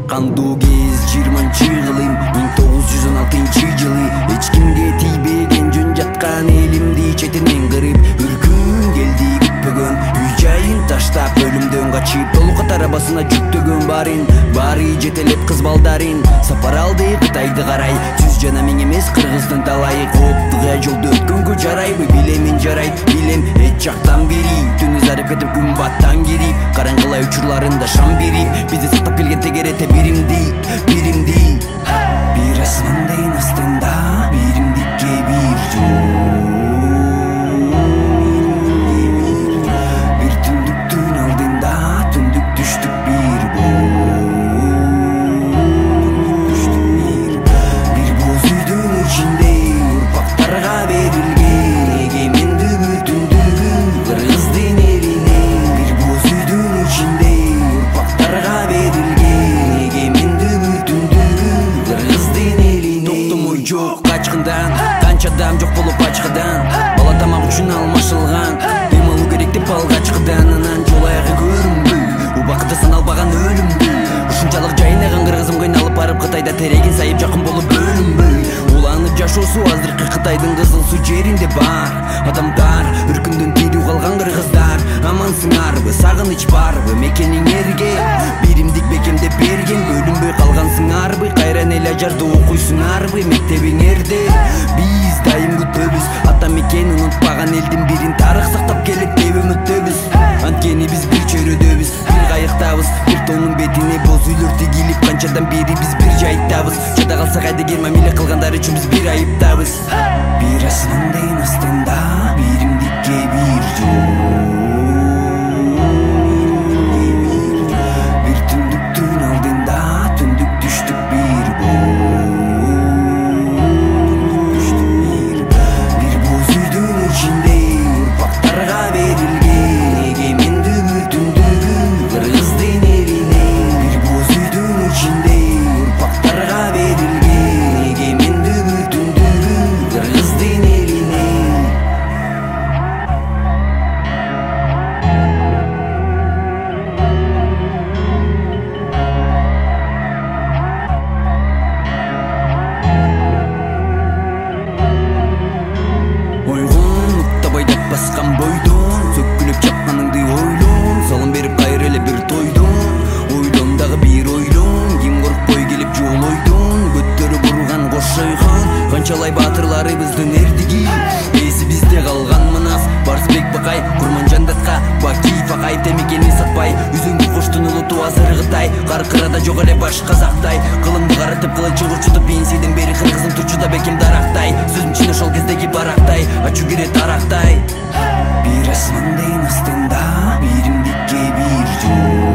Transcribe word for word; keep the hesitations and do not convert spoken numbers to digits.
кандуу кез жыйырманчы кылым миң тогуз жүз он алтынчы жылы эч кимге тийбеген жөн жаткан элимди четинен кырып үркүн келди күтпөгөн үй жайын таштап өлүмдөн качып толук кат арабасына жүктөгөн барын баары жетелеп кыз балдарын сапар алды Кытайды карай жүз жана миң эмес кыргыздын талайы кооптуга жолду өткөнгө жарайбы билемин жарайт билем эч жактан бери түнү зарып кетип күн баттан кирип караңгылай учурларында шам берип бизди сактап келген тегерете биримди биримди бир асмандын астында биримдикке бир жол бир түндүктүн алдында түндүк түштүк бир бир боз үйдүн ичинде урпактарга берилген эгемендүү түндүгү кыргыздын элине бир боз үйдүн ичинде урпактарга берилген эгемендүү түндүгү кыргыздын элине токтомой жок качкындан канча адам жок болуп ачкыдан бала тамак үчүн алмашылган дем алуу керек деп алгачкыдан анан жол аягы көрүнбөй убакыты саналбаган өлүмдү ушунчалык жайнаган кыргызым кыйналып барып Кытайда терегин сайып жакын болуп бөлүнбөй уланып жашоосу азыркы Кытайдын кызыл суу жеринде бар адамдар үркүндөн тирүү калган кыргыздар амансыңарбы сагыныч барбы мекениңерге биримдик бекемдеп берген бөлүнбөй калгансыңарбы кайра эле ажарды окуйсуңарбы мектебиңерде биз дайым күтөбүз ата мекен унутпаган элдин бирин тарых сактап келет деп үмүттөбүз анткени биз бир чөйрөдөбүз бир кайыктабыз бир тоонун бетине боз үйлөр тигилип канчадан бери биз бир жайыттабыз жада калсак айда герман миле кылгандар үчүн биз бир айыптабыз бир асмандын астында биримдикке бир жол бир түндүктүн алдында түндүк түштүк бир бир боз үйдүн ичинде урпактарга берилген эгемендүү түндүгү кыргыздын элине бир боз үйдүн ичинде урпактарга берилген эгемендүү түндүгү кыргыздын элине ойгон уктабай деп баскан бойдон сөккүлөп чапканыңды ойлон салым берип кайра эле бир тойдон ойлон дагы бир ойлон ким коркпой келип жол ойдон көттөрүп урган кош ойгон канчалай баатырларыбыздын эрдиги эси бизде калган манас Барсбек Бакай Курманжан Датка Бакиев Акаев темекени сатпай үзөңгү коштун улуту азыр Кытай каркырада жок эле баш казактай кылымды каратып кылычын курчутуп пенсиядан бери кыргызым турчу да бекем дарактай сөзүм чын ошол кездеги барактай ачуу кирет арактай бир асмандын астында биримдикке бир жол